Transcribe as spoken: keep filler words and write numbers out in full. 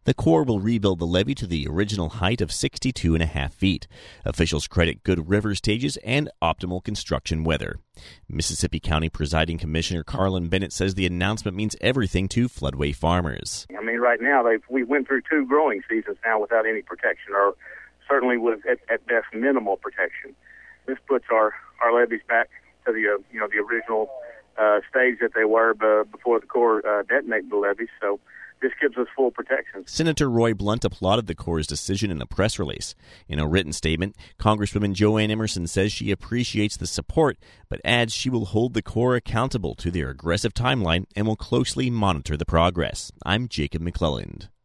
The Corps will rebuild the levee to the original height of sixty-two and a half feet. Officials credit good river stages and optimal construction weather. Mississippi County Presiding Commissioner Carlin Bennett says the announcement means everything to floodway farmers. I mean, right now, they've, we went through two growing seasons now without any protection, or certainly with, at, at best, minimal protection. This puts our, our levees back to the, uh, you know, the original uh, stage that they were b- before the Corps uh, detonated the levees, so this gives us full protection. Senator Roy Blunt applauded the Corps' decision in a press release. In a written statement, Congresswoman Joanne Emerson says she appreciates the support, but adds she will hold the Corps accountable to their aggressive timeline and will closely monitor the progress. I'm Jacob McClelland.